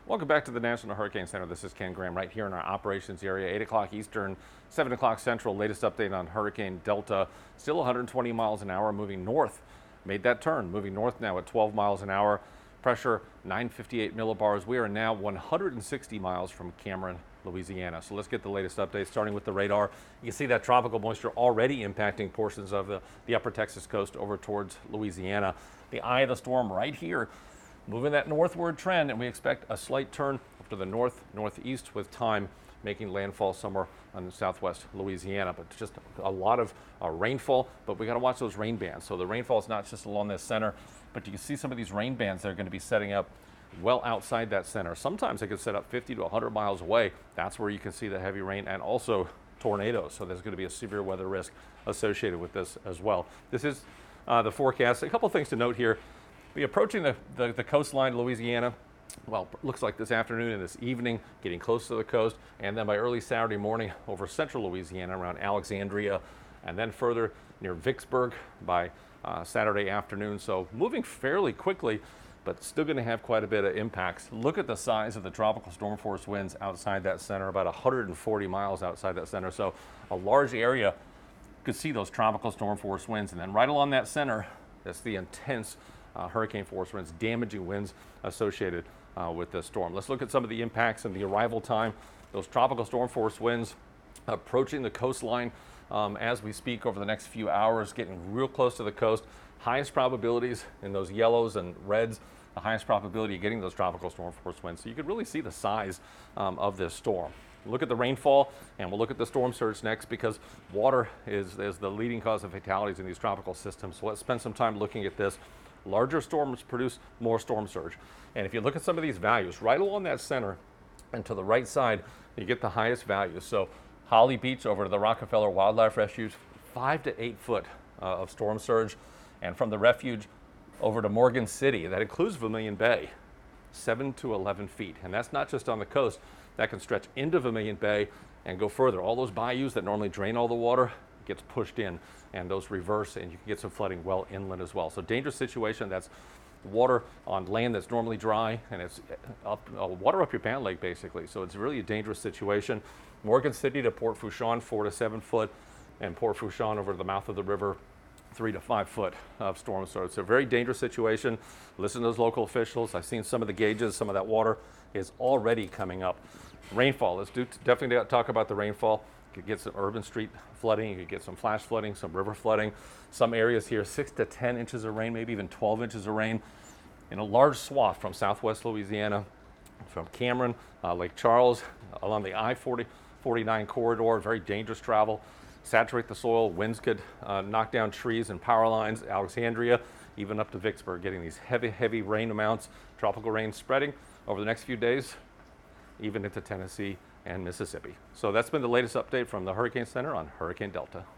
Welcome back to the National Hurricane Center. This is Ken Graham right here in our operations area, 8 o'clock Eastern, 7 o'clock Central. Latest update on Hurricane Delta. Still 120 miles an hour moving north. Made that turn, moving north now at 12 miles an hour. Pressure 958 millibars. We are now 160 miles from Cameron, Louisiana. So let's get the latest updates, starting with the radar. You can see that tropical moisture already impacting portions of the upper Texas coast over towards Louisiana. The eye of the storm right here, moving that northward trend, and we expect a slight turn to the northeast with time making landfall somewhere on southwest Louisiana. But just a lot of rainfall, but we got to watch those rain bands. So the rainfall is not just along this center, but you can see some of these rain bands that are going to be setting up well outside that center. Sometimes they could set up 50 to 100 miles away. That's where you can see the heavy rain and also tornadoes. So there's going to be a severe weather risk associated with this as well. This is the forecast. A couple things to note here. Be approaching the coastline, Louisiana. Well, looks like this afternoon and this evening, getting close to the coast, and then by early Saturday morning over central Louisiana around Alexandria, and then further near Vicksburg by Saturday afternoon. So moving fairly quickly, but still going to have quite a bit of impacts. Look at the size of the tropical storm force winds outside that center, about 140 miles outside that center. So a large area could see those tropical storm force winds, and then right along that center, that's the intense hurricane force winds, damaging winds associated with the storm. Let's look at some of the impacts and the arrival time. Those tropical storm force winds approaching the coastline as we speak over the next few hours, getting real close to the coast. Highest probabilities in those yellows and reds, the highest probability of getting those tropical storm force winds. So you could really see the size of this storm. Look at the rainfall, and we'll look at the storm surge next, because water is the leading cause of fatalities in these tropical systems. So let's spend some time looking at this. Larger storms produce more storm surge. And if you look at some of these values, right along that center and to the right side, you get the highest values. So Holly Beach over to the Rockefeller Wildlife Refuge, 5 to 8 foot of storm surge. And from the refuge over to Morgan City, that includes Vermilion Bay, 7 to 11 feet. And that's not just on the coast. That can stretch into Vermilion Bay and go further. All those bayous that normally drain all the water gets pushed in, and those reverse, and you can get some flooding well inland as well. So dangerous situation. That's water on land that's normally dry, and it's water up your pant leg basically. So it's really a dangerous situation. Morgan City to Port Fourchon, 4 to 7 foot, and Port Fourchon over to the mouth of the river, 3 to 5 foot of storm surge. It's a very dangerous situation. Listen to those local officials. I've seen some of the gauges. Some of that water is already coming up. Rainfall. Let's definitely talk about the rainfall. You could get some urban street flooding. You could get some flash flooding, some river flooding. Some areas here, 6 to 10 inches of rain, maybe even 12 inches of rain in a large swath from southwest Louisiana, from Cameron, Lake Charles, along the I-49 corridor. Very dangerous travel. Saturate the soil. Winds could knock down trees and power lines. Alexandria, even up to Vicksburg, getting these heavy rain amounts. Tropical rain spreading over the next few days, even into Tennessee and Mississippi. So that's been the latest update from the Hurricane Center on Hurricane Delta.